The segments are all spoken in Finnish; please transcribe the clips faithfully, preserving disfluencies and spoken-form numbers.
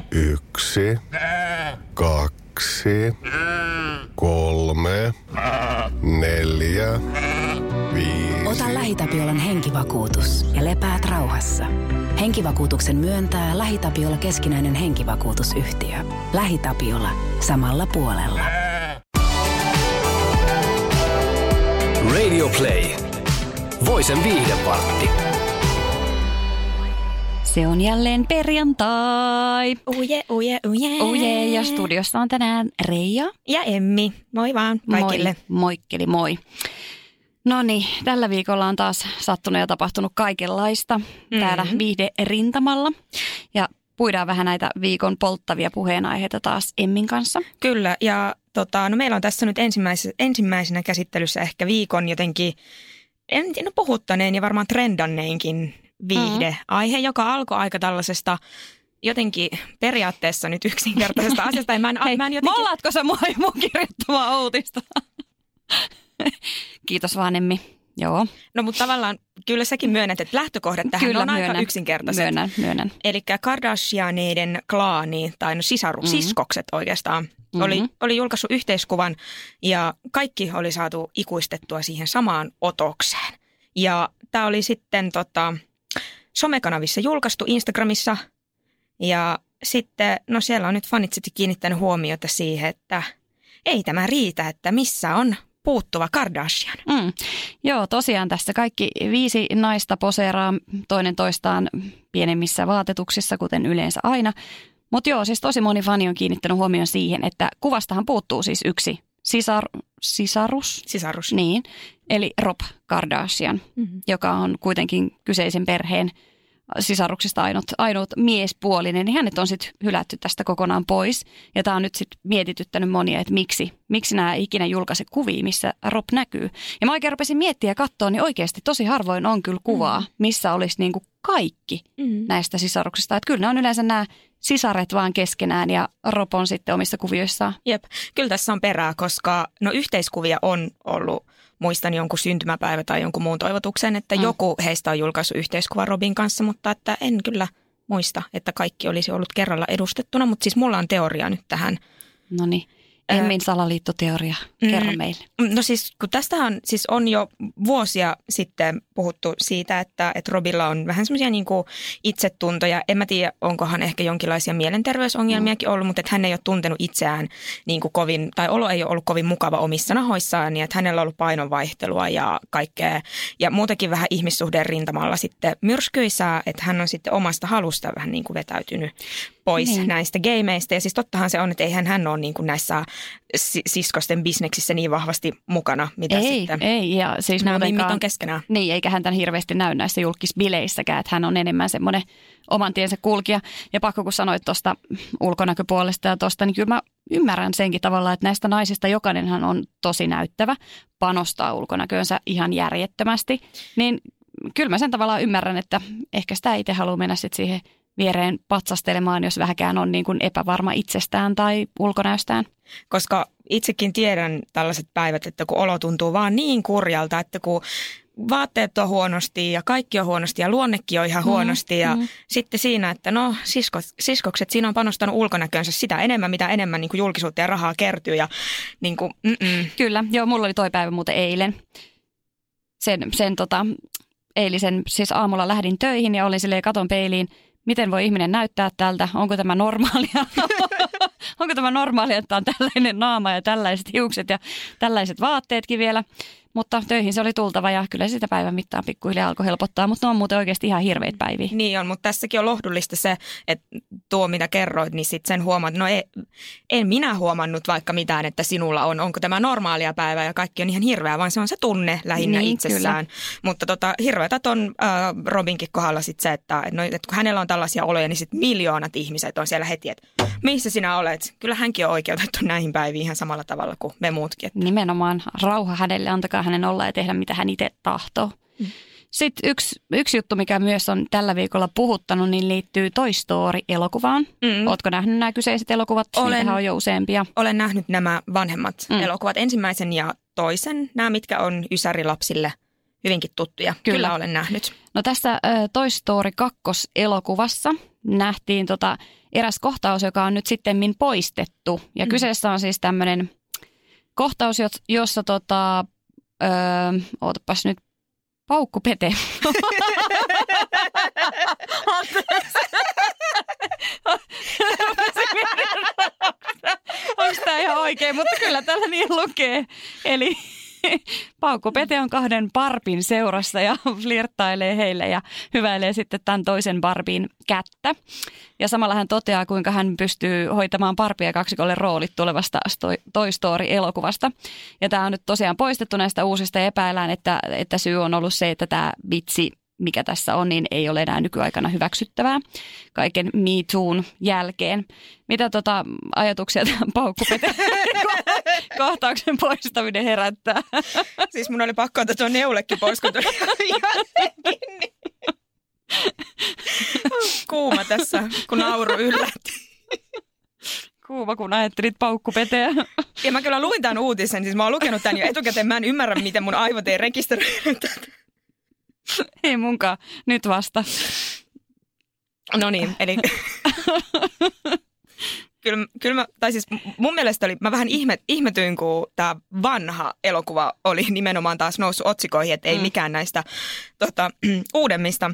Yksi, kaksi, kolme, neljä, viisi. Ota LähiTapiolan henkivakuutus ja lepäät rauhassa. Henkivakuutuksen myöntää LähiTapiola keskinäinen henkivakuutusyhtiö. LähiTapiola. Samalla puolella. Radio Play. Voisen viihdepartti. Se on jälleen perjantai. Uje, uje, uje. Uje, ja studiossa on tänään Reija. Ja Emmi. Moi vaan kaikille. Moi, moikkeli moi. No niin, tällä viikolla on taas sattunut ja tapahtunut kaikenlaista mm-hmm. täällä viihde-rintamalla. Ja puidaan vähän näitä viikon polttavia puheenaiheita taas Emmin kanssa. Kyllä, ja tota, no meillä on tässä nyt ensimmäisenä, ensimmäisenä käsittelyssä ehkä viikon jotenkin, en tiedä, puhuttaneen ja varmaan trendanneenkin viihdeaihe, mm-hmm. joka alkoi aika tällaisesta jotenkin periaatteessa nyt yksinkertaisesta asiasta. Mä en, Hei, mä en jotenkin... mollaatko sä mua mun kirjoittamaa uutista? Kiitos vaan, Emmi. Joo. No mutta tavallaan kyllä säkin myönnät, että lähtökohdat tähän kyllä, on myönnän, aika yksinkertaiset. Myönnän, myönnän. Eli Kardashianeiden klaani, tai no sisaru, mm-hmm. siskokset oikeastaan, mm-hmm. oli, oli julkaissut yhteiskuvan ja kaikki oli saatu ikuistettua siihen samaan otokseen. Ja tämä oli sitten tota, somekanavissa julkaistu Instagramissa ja sitten, no siellä on nyt fanit sitten kiinnittänyt huomiota siihen, että ei tämä riitä, että missä on puuttuva Kardashian. Mm. Joo, tosiaan tässä kaikki viisi naista poseeraa toinen toistaan pienemmissä vaatetuksissa, kuten yleensä aina. Mutta joo, siis tosi moni fani on kiinnittänyt huomioon siihen, että kuvastahan puuttuu siis yksi sisar, sisarus. Sisarus. Niin, eli Rob Kardashian, mm-hmm. joka on kuitenkin kyseisen perheen sisaruksista ainut, ainut miespuolinen, niin hänet on sitten hylätty tästä kokonaan pois. Ja tämä on nyt sitten mietityttänyt monia, että miksi, miksi nämä ikinä julkaise kuvia, missä Rob näkyy. Ja mä oikein rupesin miettiä ja katsoa, niin oikeasti tosi harvoin on kyllä kuvaa, missä olisi niinku kaikki mm. näistä sisaruksista. Että kyllä ne on yleensä nämä sisaret vaan keskenään ja Rob on sitten omissa kuvioissaan. Jep, kyllä tässä on perää, koska no yhteiskuvia on ollut. Muistan jonkun syntymäpäivä tai jonkun muun toivotuksen, että mm. joku heistä on julkaissut yhteiskuvan Robin kanssa, mutta että en kyllä muista, että kaikki olisi ollut kerralla edustettuna. Mutta siis mulla on teoria nyt tähän. No niin, Emmin salaliittoteoria, kerro mm, meille. No siis, kun tästähän siis on jo vuosia sitten puhuttu siitä, että, että Robilla on vähän semmoisia niin kuin itsetuntoja. En mä tiedä, onkohan ehkä jonkinlaisia mielenterveysongelmiakin ollut, mutta että hän ei ole tuntenut itseään niin kuin kovin, tai olo ei ole ollut kovin mukava omissa nahoissaan, niin että hänellä on ollut painonvaihtelua ja kaikkea. Ja muutenkin vähän ihmissuhteen rintamalla sitten myrskyisää, että hän on sitten omasta halusta vähän niin kuin vetäytynyt pois niin. näistä gameista. Ja siis tottahan se on, että eihän hän ole niin kuin näissä siskosten bisneksissä niin vahvasti mukana, mitä ei, sitten ei, ja siis nämä mimmit on keskenään. Niin, eikä hän tämän hirveästi näy näissä julkisbileissäkään, että hän on enemmän semmoinen oman tiensä kulkija. Ja pakko kun sanoit tuosta ulkonäköpuolesta ja tuosta, niin kyllä mä ymmärrän senkin tavalla, että näistä naisista jokainenhan on tosi näyttävä, panostaa ulkonäköönsä ihan järjettömästi. Niin kyllä mä sen tavallaan ymmärrän, että ehkä sitä itse haluaa mennä sitten siihen viereen patsastelemaan, jos vähäkään on niin kuin epävarma itsestään tai ulkonäöstään. Koska itsekin tiedän tällaiset päivät, että kun olo tuntuu vaan niin kurjalta, että kun vaatteet on huonosti ja kaikki on huonosti ja luonnekin on ihan huonosti. Mm, ja mm. sitten siinä, että no siskot, siskokset, siinä on panostanut ulkonäkönsä sitä enemmän, mitä enemmän niin kuin julkisuutta ja rahaa kertyy. Ja, niin kuin, Kyllä, joo, mulla oli toi päivä muuten eilen. Sen, sen tota, eilisen, siis aamulla lähdin töihin ja olin silleen katon peiliin. Miten voi ihminen näyttää tältä? Onko tämä normaalia? Onko tämä normaalia, että on tällainen naama ja tällaiset hiukset ja tällaiset vaatteetkin vielä? Mutta töihin se oli tultava ja kyllä sitä päivän mittaan pikkuhiljaa alkoi helpottaa, mutta ne on muuten oikeasti ihan hirveitä päiviä. Niin on, mutta tässäkin on lohdullista se, että tuo mitä kerroit, niin sitten sen huomaat, no ei, en minä huomannut vaikka mitään, että sinulla on, onko tämä normaalia päivää ja kaikki on ihan hirveää, vaan se on se tunne lähinnä niin, itsessään. Kyllä. Mutta tota, hirveätä on äh, Robinkin kohdalla sitten se, että, no, että kun hänellä on tällaisia oloja, niin sitten miljoonat ihmiset on siellä heti, että missä sinä olet? Kyllä hänkin on oikeutettu näihin päiviin ihan samalla tavalla kuin me muutkin. Että. Nimenomaan rauha hänelle, antakaa hänen olla ja tehdä mitä hän itse tahtoo. Mm. Sitten yksi, yksi juttu, mikä myös on tällä viikolla puhuttanut, niin liittyy Toy Story-elokuvaan. Mm. Ootko nähnyt nämä kyseiset elokuvat? Olen, Niitähän on jo useampia. Olen nähnyt nämä vanhemmat mm. elokuvat. Ensimmäisen ja toisen, nämä mitkä on ysärilapsille hyvinkin tuttuja. Kyllä, Kyllä olen nähnyt. No tässä Toy Story kaksi elokuvassa nähtiin tota eräs kohtaus, joka on nyt sittemmin poistettu. Ja mm. kyseessä on siis tämmöinen kohtaus, jossa tota, öö, ootapas nyt, Paukku Pete. Onko tämä ihan oikein, mutta kyllä täällä niin lukee. Eli Paukku Pete on kahden barbin seurassa ja flirttailee heille ja hyväilee sitten tämän toisen barbin kättä. Ja samalla hän toteaa, kuinka hän pystyy hoitamaan Barbie ja kaksikolle roolit tulevasta Toy Story-elokuvasta. Ja tämä on nyt tosiaan poistettu näistä uusista ja epäillään, että, että syy on ollut se, että tämä vitsi, mikä tässä on, niin ei ole enää nykyaikana hyväksyttävää kaiken Me Toon jälkeen. Mitä tota ajatuksia tämän Paukku Pete kohtauksen poistaminen herättää? Siis mun oli pakko ottaa tuo neulekki pois, kun tuli jotenkin. Kuuma tässä, kun nauru yllätti. Kuuma, kun ajattelit Paukku Peteä. Ja mä kyllä luin tämän uutisen, siis mä oon lukenut tämän jo etukäteen. Mä en ymmärrä, miten mun aivot ei rekisteröinyt tätä. Ei munkaan, nyt vasta. No niin, eli kyllä, kyllä mä, tai siis mun mielestä oli, mä vähän ihme, ihmetyin, kun tämä vanha elokuva oli nimenomaan taas noussut otsikoihin, että ei mm. mikään näistä tota, uudemmista.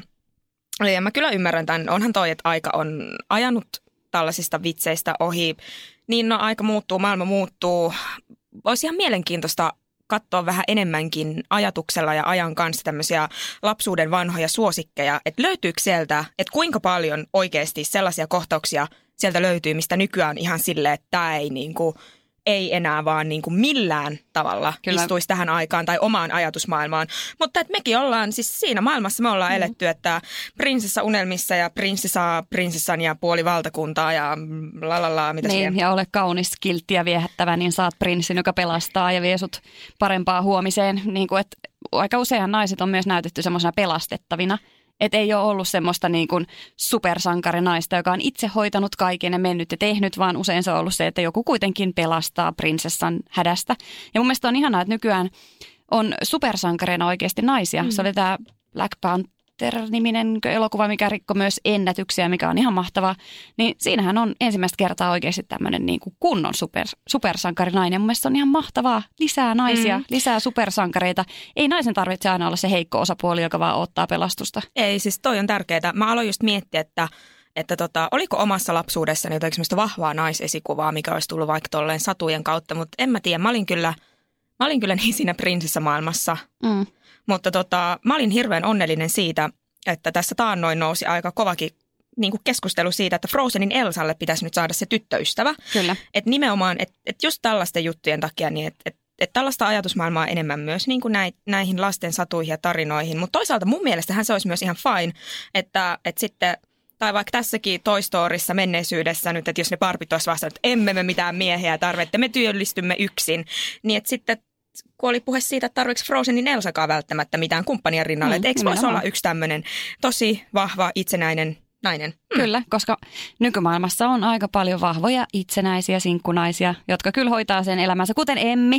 Ja mä kyllä ymmärrän tämän, onhan toi, että aika on ajanut tällaisista vitseistä ohi. Niin no aika muuttuu, maailma muuttuu. Olisi ihan mielenkiintoista katsoa vähän enemmänkin ajatuksella ja ajan kanssa tämmöisiä lapsuuden vanhoja suosikkeja. Että löytyykö sieltä, että kuinka paljon oikeasti sellaisia kohtauksia sieltä löytyy, mistä nykyään ihan silleen, että tämä ei, niinku, ei enää vaan niinku millään tavalla Kyllä. istuisi tähän aikaan tai omaan ajatusmaailmaan. Mutta että mekin ollaan, siis siinä maailmassa me ollaan mm. eletty, että prinsessa unelmissa ja prinssi saa prinsessan ja puoli valtakuntaa ja lalala, mitä niin, siihen. Ja ole kaunis, kiltti ja viehättävä, niin saat prinssin, joka pelastaa ja vie sut parempaa huomiseen. Niin kuin, että aika useinhan naiset on myös näytetty semmoisena pelastettavina. Että ei ole ollut semmoista niin kuin supersankarinaista, joka on itse hoitanut kaiken ja mennyt ja tehnyt, vaan usein se on ollut se, että joku kuitenkin pelastaa prinsessan hädästä. Ja mun mielestä on ihanaa, että nykyään on supersankareina oikeasti naisia. Mm. Se oli tämä Black Panther-niminen elokuva, mikä rikko myös ennätyksiä, mikä on ihan mahtavaa. Niin siinähän on ensimmäistä kertaa oikeasti tämmöinen niin kuin kunnon super, supersankarinainen. Mun mielestä on ihan mahtavaa. Lisää naisia, mm. lisää supersankareita. Ei naisen tarvitse aina olla se heikko osapuoli, joka vaan ottaa pelastusta. Ei, siis toi on tärkeää. Mä aloin just miettiä, että, että tota, oliko omassa lapsuudessani jotenkin semmoista vahvaa naisesikuvaa, mikä olisi tullut vaikka tolleen satujen kautta. Mutta en mä tiedä, mä olin kyllä, mä olin kyllä niin siinä prinsessamaailmassa. Mm. Mutta tota, mä olin hirveän onnellinen siitä, että tässä taannoin nousi aika kovakin niin kuin keskustelu siitä, että Frozenin Elsalle pitäisi nyt saada se tyttöystävä. Kyllä. Että nimenomaan, että et just tällaisten juttujen takia, niin että et, et tällaista ajatusmaailmaa enemmän myös niin kuin näihin lasten satuihin ja tarinoihin. Mutta toisaalta mun mielestähän se olisi myös ihan fine, että et sitten, tai vaikka tässäkin Toy Storyssa menneisyydessä nyt, että jos ne Barbit olisi vastannut, että emme me mitään miehiä tarvitse, me työllistymme yksin, niin että sitten kun oli puhe siitä, että tarvitsi Frozenin Elsakaan välttämättä mitään kumppania rinnalle. Mm, että eikö voisi olla yksi tämmöinen tosi vahva, itsenäinen nainen? Mm. Kyllä, koska nykymaailmassa on aika paljon vahvoja, itsenäisiä sinkkunaisia, jotka kyllä hoitaa sen elämänsä, kuten Emmi.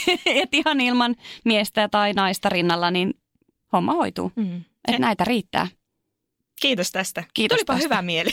Et ihan ilman miestä tai naista rinnalla, niin homma hoituu. Mm. Että näitä riittää. Kiitos tästä. Kiitos Tulipa tästä. Hyvä mieli.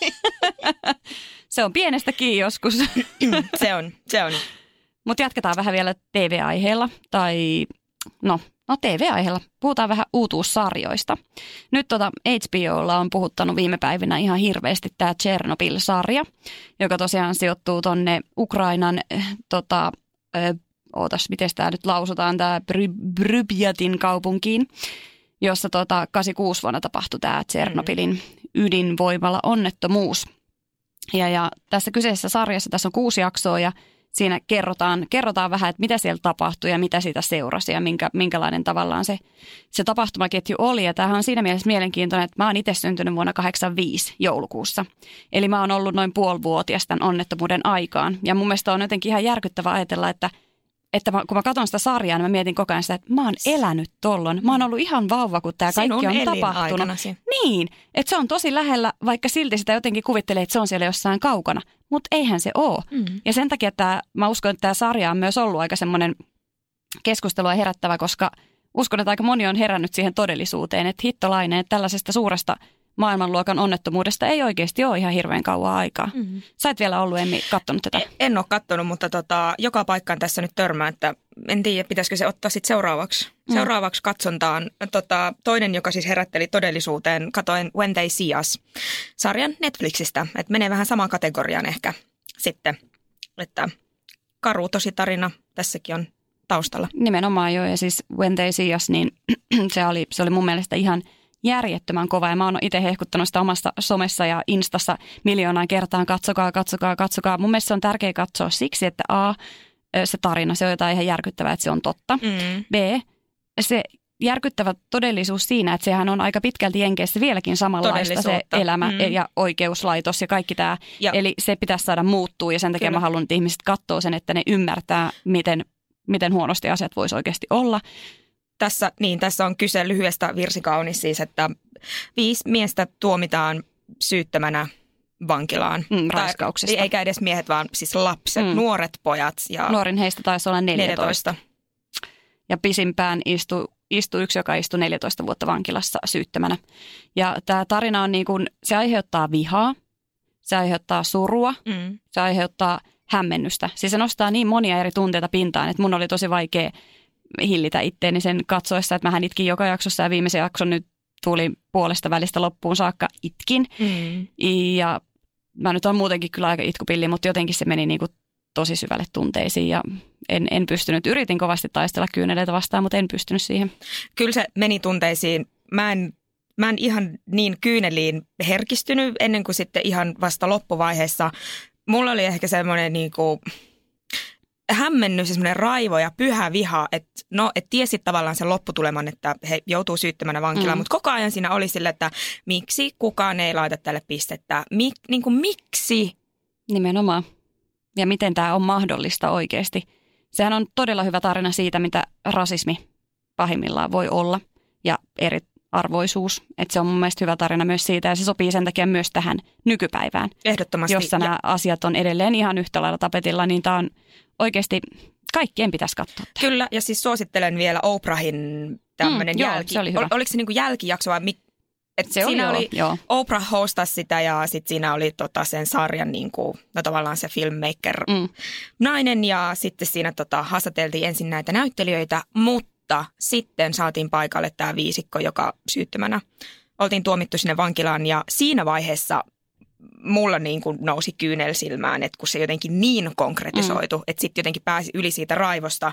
Se on pienestäkin joskus. se on, se on. Mutta jatketaan vähän vielä T V-aiheella, tai no, no T V-aiheella. Puhutaan vähän uutuussarjoista. Nyt tota H B O:lla on puhuttanut viime päivinä ihan hirveästi tämä Chernobyl-sarja, joka tosiaan sijoittuu tonne Ukrainan, tota, ö, ootas, miten tämä nyt lausutaan, tämä Pripyatin kaupunkiin, jossa tota kahdeksankymmentäkuusi vuonna tapahtui tämä Tšernobylin ydinvoimala onnettomuus. Ja, ja tässä kyseisessä sarjassa, tässä on kuusi jaksoa ja siinä kerrotaan, kerrotaan vähän, että mitä siellä tapahtui ja mitä siitä seurasi ja minkä, minkälainen tavallaan se, se tapahtumaketju oli. Ja tämähän on siinä mielessä mielenkiintoinen, että mä oon itse syntynyt vuonna kahdeksankymmentäviisi joulukuussa. Eli mä oon ollut noin puolivuotias tämän onnettomuuden aikaan. Ja mun mielestä on jotenkin ihan järkyttävää ajatella, että, että mä, kun mä katson sitä sarjaa, niin mä mietin koko ajan sitä, että mä oon elänyt tollon. Mä oon ollut ihan vauva, kun tämä kaikki on tapahtunut. Niin, että se on tosi lähellä, vaikka silti sitä jotenkin kuvittelee, että se on siellä jossain kaukana. Mutta eihän se ole. Mm. Ja sen takia että mä uskon, että tämä sarja on myös ollut aika semmoinen keskustelua herättävä, koska uskon, että aika moni on herännyt siihen todellisuuteen, että hittolainen, että tällaisesta suuresta maailmanluokan onnettomuudesta ei oikeasti ole ihan hirveän kauan aikaa. Mm-hmm. Sä et vielä ollut, Emmi, kattonut tätä? En ole kattonut, mutta tota, joka paikkaan tässä nyt törmää, että en tiedä, pitäisikö se ottaa sitten seuraavaksi. Mm. Seuraavaksi katsontaan tota, toinen, joka siis herätteli todellisuuteen. Katoin When They See Us-sarjan Netflixistä, että menee vähän samaan kategoriaan ehkä sitten, että karu tosi tarina tässäkin on taustalla. Nimenomaan joo, ja siis When They See Us, niin se oli, se oli mun mielestä ihan järjettömän kova, ja mä oon itse hehkuttanut sitä omassa somessa ja Instassa miljoonaan kertaan, katsokaa, katsokaa, katsokaa. Mun mielestä se on tärkeää katsoa siksi, että A, se tarina, se on jotain ihan järkyttävää, että se on totta. Mm. B, se järkyttävä todellisuus siinä, että sehän on aika pitkälti Jenkeissä vieläkin samanlaista se elämä mm. ja oikeuslaitos ja kaikki tämä. Ja. Eli se pitäisi saada muuttua, ja sen takia Kyllä. mä haluan, että ihmiset katsoo sen, että ne ymmärtää, miten, miten huonosti asiat voisi oikeasti olla. Tässä, niin, tässä on kyse lyhyestä virsikaunis siis, että viisi miestä tuomitaan syyttömänä vankilaan. Mm, raiskauksesta. Tai, eikä edes miehet, vaan siis lapset, mm. nuoret pojat. Ja Nuorin heistä taisi olla neljätoista. neljätoista. Ja pisimpään istui, istui yksi, joka istui neljätoista vuotta vankilassa syyttömänä. Ja tämä tarina on niin kuin, se aiheuttaa vihaa, se aiheuttaa surua, mm. se aiheuttaa hämmennystä. Siis se nostaa niin monia eri tunteita pintaan, että mun oli tosi vaikea hillitä itteeni sen katsoessa, että mähän itkin joka jaksossa ja viimeisen jakson nyt tuli puolesta välistä loppuun saakka itkin. Mm. Ja mä nyt on muutenkin kyllä aika itkupilli, mutta jotenkin se meni niin kuin tosi syvälle tunteisiin ja en, en pystynyt. Yritin kovasti taistella kyyneleitä vastaan, mutta en pystynyt siihen. Kyllä se meni tunteisiin. Mä en, mä en ihan niin kyyneliin herkistynyt ennen kuin sitten ihan vasta loppuvaiheessa. Mulla oli ehkä semmoinen niin kuin hämmennys ja semmoinen raivo ja pyhä viha, että no, et tiesit tavallaan sen lopputuleman, että he joutuu syyttämänä vankilaan, mm. mutta koko ajan siinä oli sille, että miksi kukaan ei laita tälle pistettä, Mik, niin kuin miksi? Nimenomaan. Ja miten tämä on mahdollista oikeasti. Sehän on todella hyvä tarina siitä, mitä rasismi pahimmillaan voi olla ja eriarvoisuus. Että se on mun mielestä hyvä tarina myös siitä ja se sopii sen takia myös tähän nykypäivään. Ehdottomasti. Jossa ja nämä asiat on edelleen ihan yhtä lailla tapetilla, niin tämä on oikeasti kaikkien pitäisi katsoa. Kyllä, ja siis suosittelen vielä Oprahin tämmöinen mm, jälki. Se oli hyvä. Ol, oliko se niin kuin jälkijakso vai mi- et se siinä oli, oli joo. Oprah hostasi sitä ja sitten siinä oli tota sen sarjan niin kuin, no tavallaan se filmmaker mm. nainen ja sitten siinä tota, haastateltiin ensin näitä näyttelijöitä, mutta sitten saatiin paikalle tämä viisikko, joka syyttömänä oltiin tuomittu sinne vankilaan ja siinä vaiheessa mulla niin kuin nousi kyynel silmään, että kun se jotenkin niin konkretisoitu, mm. että sitten jotenkin pääsi yli siitä raivosta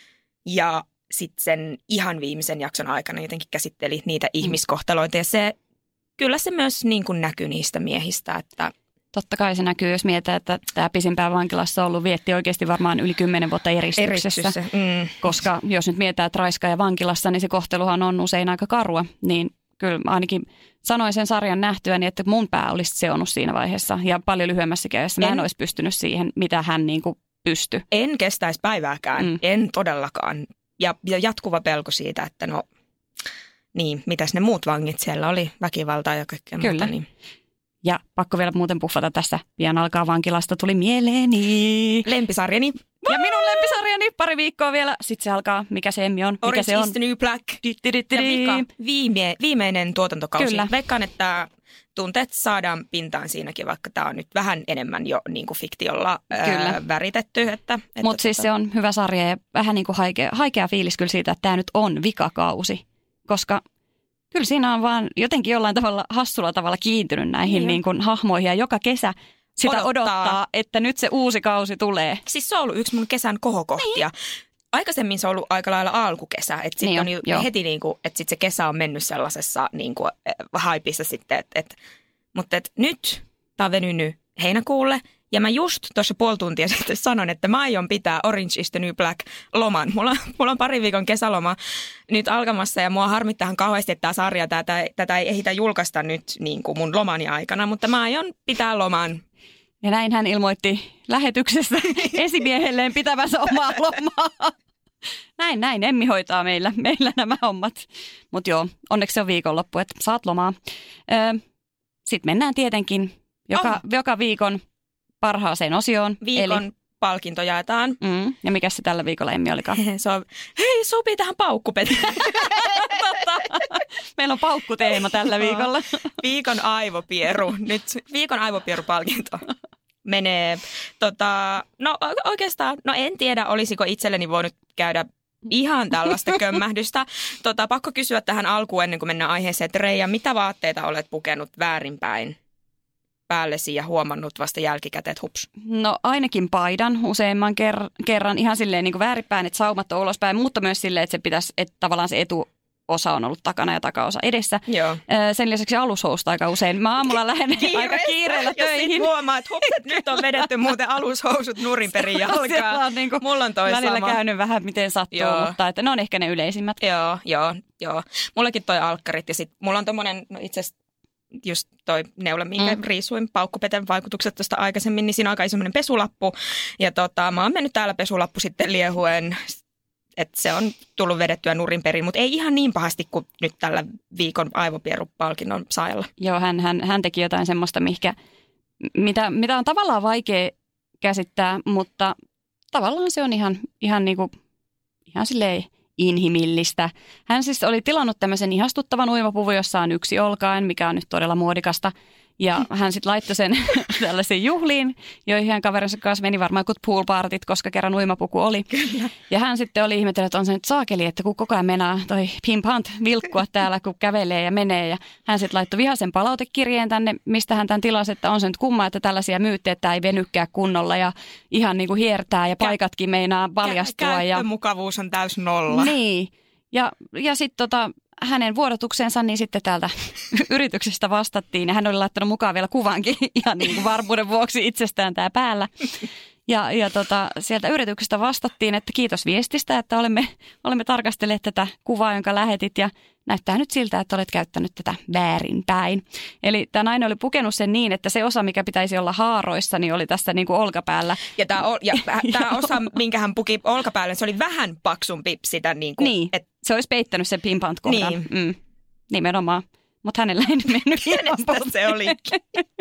ja sitten sen ihan viimeisen jakson aikana jotenkin käsitteli niitä mm. ihmiskohtaloita ja se, kyllä se myös niin kuin näkyy niistä miehistä, että totta kai se näkyy, jos mietitään, että tämä pisimpään vankilassa on ollut vietti oikeasti varmaan yli kymmenen vuotta eristyksessä. eristyksessä. Mm. Koska jos nyt mietitään, että raiskaaja vankilassa, niin se kohteluhan on usein aika karua, niin kyllä ainakin sanoin sen sarjan nähtyäni, että mun pää olisi seonnut siinä vaiheessa ja paljon lyhyemmässäkin ajassa. Mä en, en olisi pystynyt siihen, mitä hän niin kuin pystyi. En kestäisi päivääkään, mm. en todellakaan. Ja, ja jatkuva pelko siitä, että no niin, mitäs ne muut vangit siellä oli, väkivaltaa ja kaikkea Kyllä. muuta. Niin. Ja pakko vielä muuten puffata tässä, pian alkaa vankilasta, tuli mieleeni. Lempisarjani. Ja minun lempisarjani, pari viikkoa vielä, sitten se alkaa, mikä se Emmi on, mikä Orange se on. Is the New Black. Ja vika, viime, viimeinen tuotantokausi. Kyllä. Veikkaan, että tunteet saadaan pintaan siinäkin, vaikka tämä on nyt vähän enemmän jo niin kuin fiktiolla ää, väritetty. Mutta siis se on hyvä sarja ja vähän niin kuin haikea, haikea fiilis kyllä siitä, että tämä nyt on vikakausi, koska kyllä siinä on vaan jotenkin jollain tavalla hassulla tavalla kiintynyt näihin niin. Niin kuin hahmoihin ja joka kesä sitä odottaa. odottaa, että nyt se uusi kausi tulee. Siis se on ollut yksi mun kesän kohokohtia. Niin. Aikaisemmin se on ollut aika lailla alkukesä, että sitten niin on jo, jo. heti niin kuin, että sit se kesä on mennyt sellaisessa niin kuin haipissa sitten, että et, mutta et nyt tämä on venynyt heinäkuulle. Ja mä just tuossa puoli tuntia sitten sanon, että mä aion pitää Orange Is the New Black loman. Mulla, mulla on pari viikon kesäloma nyt alkamassa ja mua harmittaa kauheasti, että tämä sarja, tätä, tätä ei ehditä julkaista nyt niin kuin mun lomani aikana, mutta mä aion pitää loman. Ja näin hän ilmoitti lähetyksessä esimiehelleen pitävänsä omaa lomaa. Näin, näin. Emmi hoitaa meillä, meillä nämä hommat. Mutta joo, onneksi se on viikonloppu, että saat lomaa. Öö, Sitten mennään tietenkin joka, oh. joka viikon parhaaseen osioon. Viikon eli palkinto jaetaan. Mm. Ja mikä se tällä viikolla, Emmi, olikaan? Se on, hei, sopii tähän paukkupeteen. Meillä on paukkuteema tällä viikolla. Viikon aivopieru. Nyt viikon aivopierupalkinto menee, tota, no oikeastaan, no en tiedä, olisiko itselleni voinut käydä ihan tällaista kömmähdystä. Tota, pakko kysyä tähän alkuun ennen kuin mennään aiheeseen, että Reija, mitä vaatteita olet pukenut väärinpäin päällesi ja huomannut vasta jälkikäteen, että hups? No ainakin paidan useimman ker- kerran ihan silleen niin kuin väärinpäin, että saumat on ulospäin, mutta myös silleen, että se pitäisi, että tavallaan se etuosa on ollut takana ja takaosa edessä. Joo. Sen lisäksi alushoususta aika usein. Mä aamulla lähden aika kiireellä töihin. Ja sit huomaa, että hups, että nyt on vedetty muuten alushousut nurin perin jalkaa. On niin kuin mulla on toi välillä sama. käynyt vähän miten sattuu, joo. Mutta että ne on ehkä ne yleisimmät. Joo, joo, joo. Mullakin toi alkkarit ja sit mulla on tommonen, no itse asiassa just toi neula, minkä mm. riisuin paukkupeten vaikutukset tuosta aikaisemmin, niin siinä on aika semmoinen pesulappu. Ja tota, mä oon mennyt täällä pesulappu sitten liehuen, että se on tullut vedettyä nurin perin, mutta ei ihan niin pahasti kuin nyt tällä viikon aivopierupalkinnon saajalla. Joo, hän, hän, hän teki jotain semmoista, mihkä, mitä, mitä on tavallaan vaikea käsittää, mutta tavallaan se on ihan, ihan, niinku, ihan silleen inhimillistä. Hän siis oli tilannut tämmöisen ihastuttavan uimapuvun, jossa on yksi olkaen, mikä on nyt todella muodikasta. Ja hän sitten laittoi sen tällaisiin juhliin, joihin hän kaverinsa kanssa meni varmaan kuin poolpartit, koska kerran uimapuku oli. Kyllä. Ja hän sitten oli ihmetellyt, että on se nyt saakeli, että kun koko ajan mennään toi pimp hunt vilkkua täällä, kun kävelee ja menee. Ja hän sitten laittoi vihaisen palautekirjeen tänne, mistä hän tämän tilasi, että on se nyt kumma, että tällaisia myyttejä, että ei venykää kunnolla ja ihan niin kuin hiertää ja paikatkin meinaa paljastua. Kä- käyttömukavuus on täys nolla. Niin. Ja, ja sitten tota... hänen vuodotuksensa, niin sitten täältä yrityksestä vastattiin ja hän oli laittanut mukaan vielä kuvankin ihan niin kuin varmuuden vuoksi itsestään tää päällä. Ja, ja tota, sieltä yrityksestä vastattiin, että kiitos viestistä, että olemme, olemme tarkastelleet tätä kuvaa, jonka lähetit ja näyttää nyt siltä, että olet käyttänyt tätä väärinpäin. Eli tämä nainen oli pukenut sen niin, että se osa, mikä pitäisi olla haaroissa, niin oli tässä niin kuin olkapäällä. Ja tämä osa, minkä hän puki olkapäälle, se oli vähän paksumpi sitä. Niin, kuin, niin et, se olisi peittänyt sen pimpant kohdan. Niin. Mm, nimenomaan. Mutta hänellä ei nyt mennyt ihan se olikin.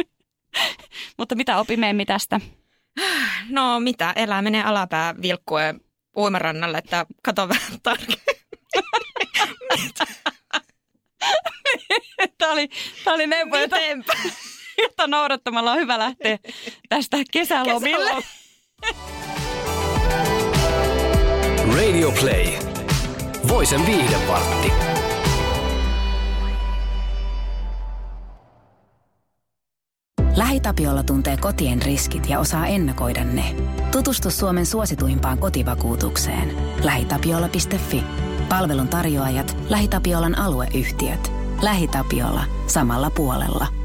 Mutta mitä opimme Emmi tästä? No mitä, elää menee alapää vilkkuen uimarannalle, että kato vähän tarkemmin. Tämä oli, tämä oli neuvo, jota, jota noudattamalla on hyvä lähteä tästä kesälomille. Kesälom. Radio Play. Voisen viihdevartti. LähiTapiola tuntee kotien riskit ja osaa ennakoida ne. Tutustu Suomen suosituimpaan kotivakuutukseen. lähitapiola piste fi. Palvelun tarjoajat LähiTapiolan alueyhtiöt. LähiTapiola. Samalla puolella.